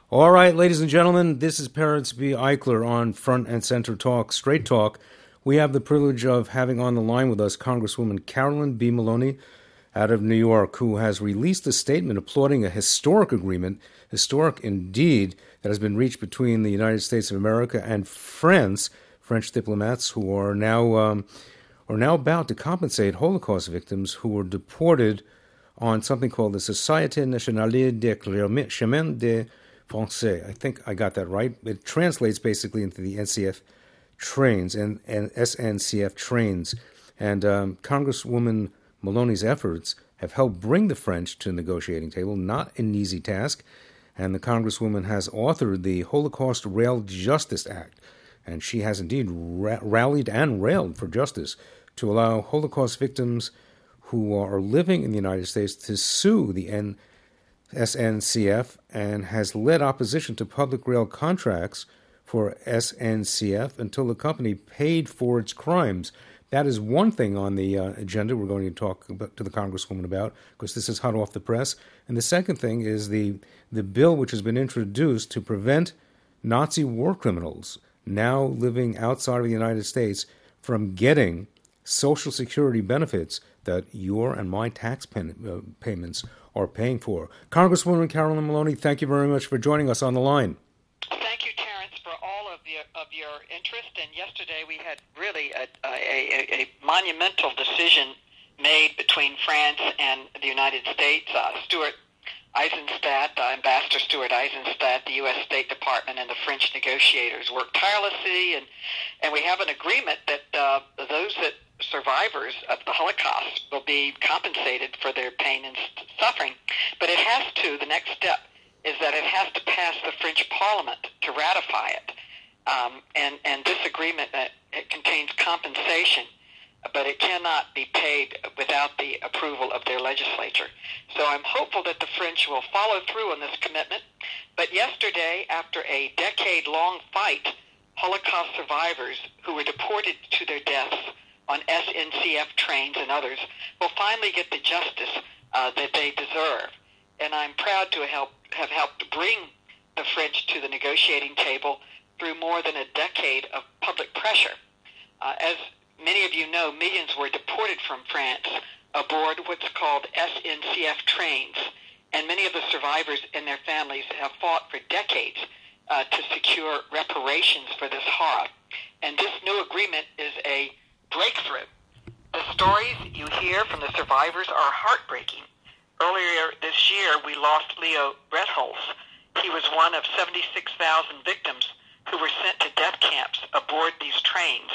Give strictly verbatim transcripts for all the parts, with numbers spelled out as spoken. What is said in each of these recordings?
All right, ladies and gentlemen, this is Parents B. Eichler on Front and Center Talk, Straight Talk. We have the privilege of having on the line with us Congresswoman Carolyn B. Maloney out of New York, who has released a statement applauding a historic agreement, historic indeed, that has been reached between the United States of America and France, French diplomats who are now um, are now about to compensate Holocaust victims who were deported on something called the Société Nationale des Chemins de Français. I think I got that right. It translates basically into the N C F trains and, and S N C F trains. And um, Congresswoman Maloney's efforts have helped bring the French to the negotiating table, not an easy task. And the Congresswoman has authored the Holocaust Rail Justice Act. And she has indeed ra- rallied and railed for justice to allow Holocaust victims who are living in the United States to sue the N. S N C F and has led opposition to public rail contracts for S N C F until the company paid for its crimes. That is one thing on the uh, agenda we're going to talk about, to the Congresswoman about, because this is hot off the press. And the second thing is the the bill which has been introduced to prevent Nazi war criminals now living outside of the United States from getting Social Security benefits that your and my tax pay- uh, payments are paying for. Congresswoman Carolyn Maloney, thank you very much for joining us on the line. Thank you, Terrence, for all of your, of your interest. And yesterday we had really a, a, a, a monumental decision made between France and the United States. Uh, Stuart Eisenstadt, uh, Ambassador Stuart Eisenstadt, the U S State Department, and the French negotiators worked tirelessly, and, and we have an agreement that uh, those that survivors of the Holocaust will be compensated for their pain and suffering. But it has to, the next step is that it has to pass the French Parliament to ratify it. Um, and, and this agreement, uh, it contains compensation, but it cannot be paid without the approval of their legislature. So I'm hopeful that the French will follow through on this commitment. But yesterday, after a decade-long fight, Holocaust survivors who were deported to their deaths on S N C F trains and others will finally get the justice uh, that they deserve. And I'm proud to help have helped bring the French to the negotiating table through more than a decade of public pressure. Uh, as many of you know, millions were deported from France aboard what's called S N C F trains, and many of the survivors and their families have fought for decades uh, to secure reparations for this horror. And this new agreement is a breakthrough. The stories you hear from the survivors are heartbreaking. Earlier this year, we lost Leo Brettholz. He was one of seventy-six thousand victims who were sent to death camps aboard these trains.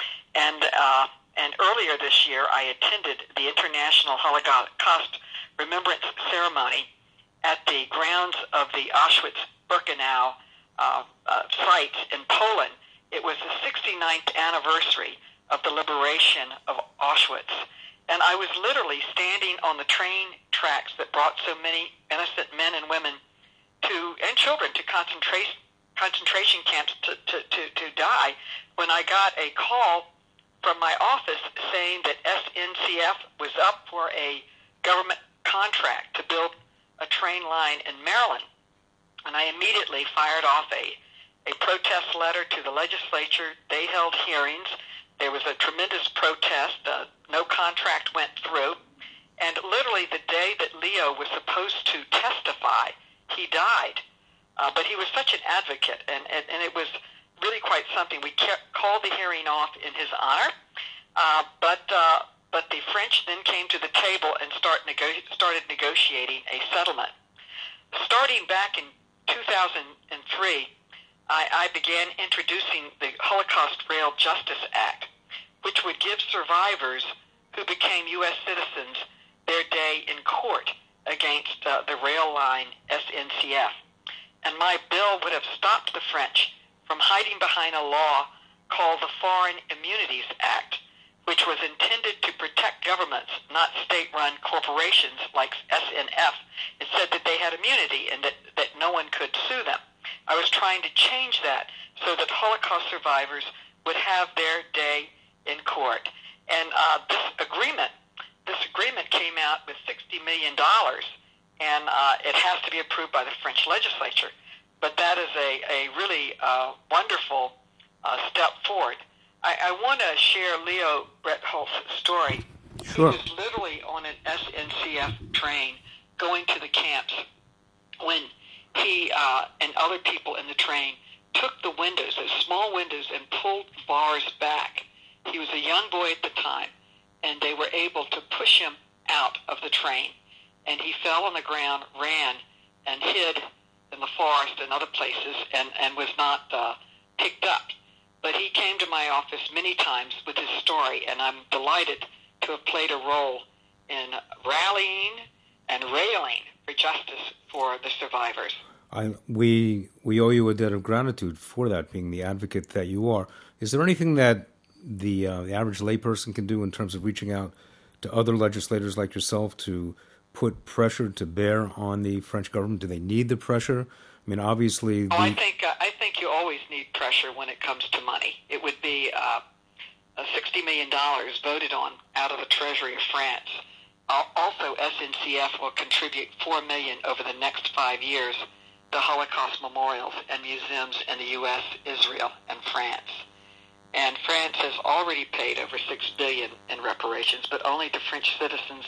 And uh, and earlier this year, I attended the International Holocaust Remembrance Ceremony at the grounds of the Auschwitz-Birkenau uh, uh, site in Poland. It was the sixty-ninth anniversary of the liberation of Auschwitz. And I was literally standing on the train tracks that brought so many innocent men and women to and children to concentration concentration camps to, to, to, to die when I got a call from my office saying that S N C F was up for a government contract to build a train line in Maryland. And I immediately fired off a, a protest letter to the legislature. They held hearings. There was a tremendous protest. Uh, no contract went through. And literally the day that Leo was supposed to testify, he died. Uh, but he was such an advocate, and, and, and it was really quite something. We kept, called the hearing off in his honor, uh, but uh, but the French then came to the table and start nego- started negotiating a settlement. Starting back in two thousand three, I, I began introducing the Holocaust Rail Justice Act, which would give survivors who became U S citizens their day in court against uh, the rail line S N C F. And my bill would have stopped the French from hiding behind a law called the Foreign Immunities Act, which was intended to protect governments, not state-run corporations like S N F. It said that they had immunity and that, that no one could sue them. I was trying to change that so that Holocaust survivors would have their day in court. And uh, this agreement, this agreement came out with sixty million dollars, and uh, it has to be approved by the French legislature. but that is a, a really uh, wonderful uh, step forward. I, I want to share Leo Bretholz's story. Sure. He was literally on an S N C F train going to the camps when he uh, and other people in the train took the windows, those small windows, and pulled bars back. He was a young boy at the time, and they were able to push him out of the train. And he fell on the ground, ran, and hid in the forest and other places, and, and was not uh, picked up. But he came to my office many times with his story, and I'm delighted to have played a role in rallying and railing for justice for the survivors. I, we we owe you a debt of gratitude for that, being the advocate that you are. Is there anything that the, uh, the average layperson can do in terms of reaching out to other legislators like yourself to put pressure to bear on the French government? Do they need the pressure? I mean, obviously... The... Oh, I think uh, I think you always need pressure when it comes to money. It would be uh, sixty million dollars voted on out of the Treasury of France. Also, S N C F will contribute four million dollars over the next five years to Holocaust memorials and museums in the U S, Israel, and France. And France has already paid over six billion dollars in reparations, but only to French citizens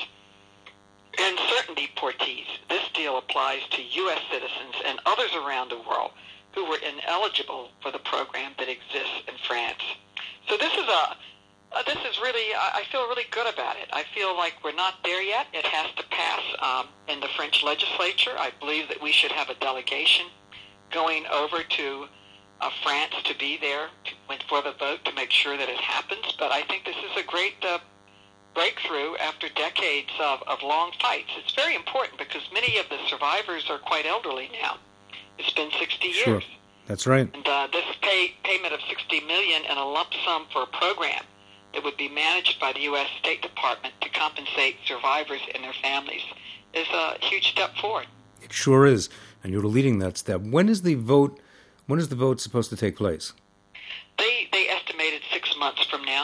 and certain deportees. This deal applies to U S citizens and others around the world who were ineligible for the program that exists in France. So this is a Uh, this is really, I feel really good about it. I feel like we're not there yet. It has to pass um, in the French legislature. I believe that we should have a delegation going over to uh, France to be there to, for the vote to make sure that it happens. But I think this is a great uh, breakthrough after decades of, of long fights. It's very important because many of the survivors are quite elderly now. It's been sixty years. Sure, that's right. And uh, this pay, payment of sixty million dollars and a lump sum for a program that would be managed by the U S State Department to compensate survivors and their families is a huge step forward. It sure is, and you're leading that step. When is the vote? When is the vote supposed to take place? They they estimated six months from now.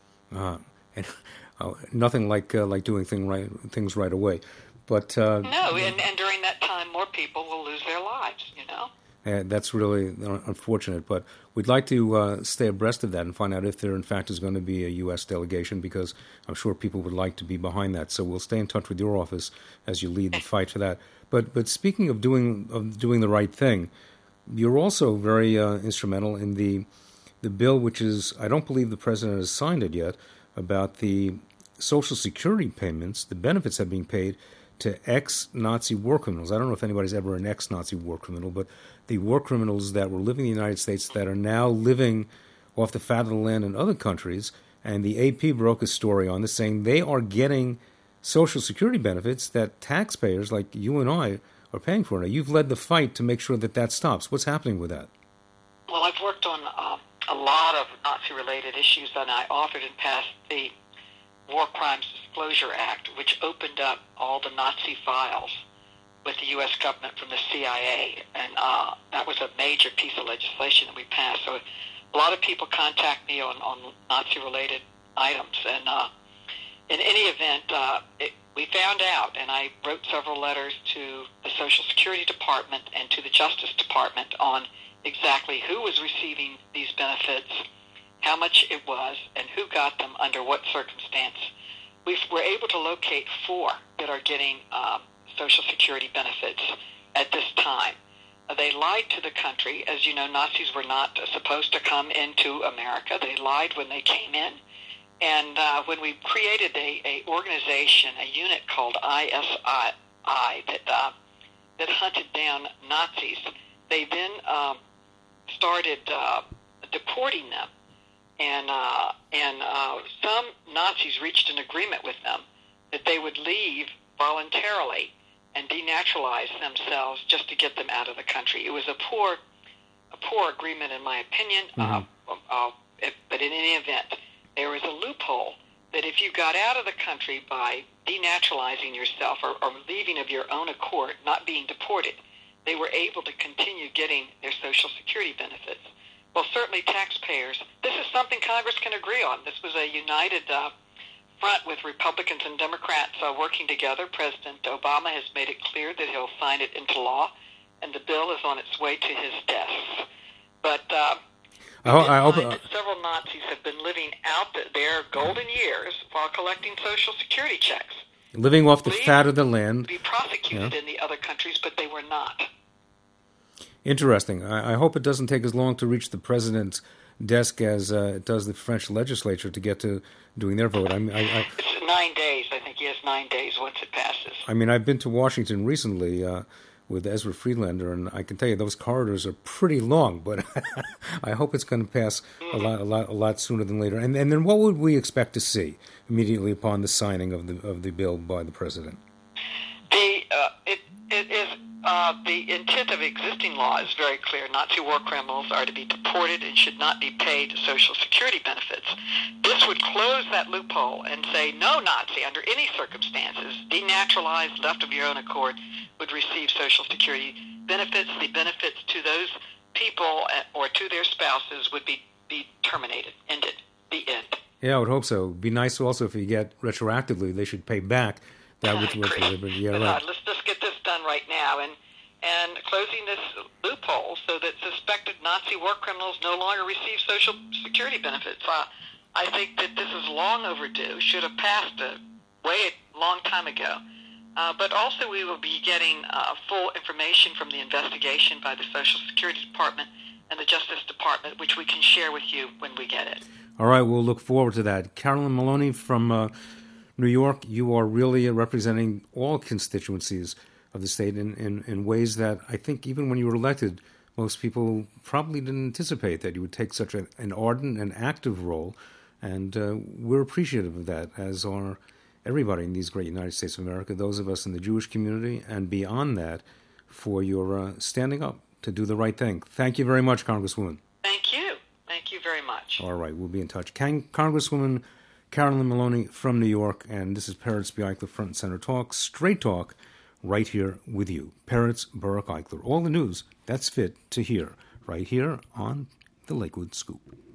Uh, and, uh, nothing like uh, like doing thing right, things right away, but uh, no, and, and during that time, more people will lose their lives. You know. Uh, that's really unfortunate, but we'd like to uh, stay abreast of that and find out if there, in fact, is going to be a U S delegation, because I'm sure people would like to be behind that. So we'll stay in touch with your office as you lead the fight for that. But but speaking of doing of doing the right thing, you're also very uh, instrumental in the the bill, which is, I don't believe the president has signed it yet, about the Social Security payments, the benefits that are being paid to ex-Nazi war criminals. I don't know if anybody's ever an ex-Nazi war criminal, but the war criminals that were living in the United States that are now living off the fat of the land in other countries. And the A P broke a story on this saying they are getting Social Security benefits that taxpayers like you and I are paying for. Now, you've led the fight to make sure that that stops. What's happening with that? Well, I've worked on uh, a lot of Nazi-related issues, and I authored and passed the War Crimes Disclosure Act, which opened up all the Nazi files with the U S government from the C I A, and uh, that was a major piece of legislation that we passed. So a lot of people contact me on, on Nazi-related items, and uh, in any event, uh, it, we found out, and I wrote several letters to the Social Security Department and to the Justice Department on exactly who was receiving these benefits, how much it was, and who got them under what circumstance. We were able to locate four that are getting um, Social Security benefits at this time. Uh, they lied to the country. As you know, Nazis were not uh, supposed to come into America. They lied when they came in. And uh, when we created a, a organization, a unit called I S I that uh, that hunted down Nazis, they then um, started uh, deporting them. And uh, and uh, some Nazis reached an agreement with them that they would leave voluntarily and denaturalize themselves just to get them out of the country. It was a poor, a poor agreement, in my opinion. Mm-hmm. Uh, uh, it, but in any event, there was a loophole that if you got out of the country by denaturalizing yourself or, or leaving of your own accord, not being deported, they were able to continue getting their Social Security benefits. Well, certainly taxpayers, this is something Congress can agree on. This was a united uh, front with Republicans and Democrats uh, working together. President Obama has made it clear that he'll sign it into law. and the bill is on its way to his desk. But uh, I, ho- I hope find uh, that several Nazis have been living out the, their golden years while collecting Social Security checks. living off the Believed fat of the to land. be prosecuted Yeah. in the other countries, but they were not. Interesting. I, I hope it doesn't take as long to reach the president's desk as uh, it does the French legislature to get to doing their vote. I mean, I, I, It's nine days. I think he has nine days once it passes. I mean, I've been to Washington recently uh, with Ezra Friedlander, and I can tell you those corridors are pretty long. But I hope it's going to pass a lot, a lot, a lot sooner than later. And, and then, what would we expect to see immediately upon the signing of the of the bill by the president? The uh, it it is uh, the intent of existing law is very clear. Nazi war criminals are to be deported and should not be paid Social Security benefits. This would close that loophole and say no Nazi under any circumstances, denaturalized, left of your own accord, would receive Social Security benefits. The benefits to those people or to their spouses would be, be terminated, ended, the end. Yeah, I would hope so. It'd be nice also if you get retroactively, they should pay back that I with with agree. liberty. Yeah, But, right. uh, let's just get this done right now and and closing this loophole so that suspected Nazi war criminals no longer receive Social Security benefits. Uh, I think that this is long overdue. Should have passed a way a long time ago. Uh, but also we will be getting uh, full information from the investigation by the Social Security Department and the Justice Department, which we can share with you when we get it. All right, we'll look forward to that. Carolyn Maloney from uh, New York, you are really representing all constituencies of the state in, in, in ways that I think even when you were elected, most people probably didn't anticipate that you would take such a, an ardent and active role. And uh, we're appreciative of that, as are everybody in these great United States of America, those of us in the Jewish community, and beyond that, for your uh, standing up to do the right thing. Thank you very much, Congresswoman. Thank you. Thank you very much. All right, we'll be in touch. Can- Congresswoman Carolyn Maloney from New York, and this is Peretz B. Eichler Front and Center Talk, straight talk, right here with you. Peretz Baruch Eichler. All the news that's fit to hear, right here on the Lakewood Scoop.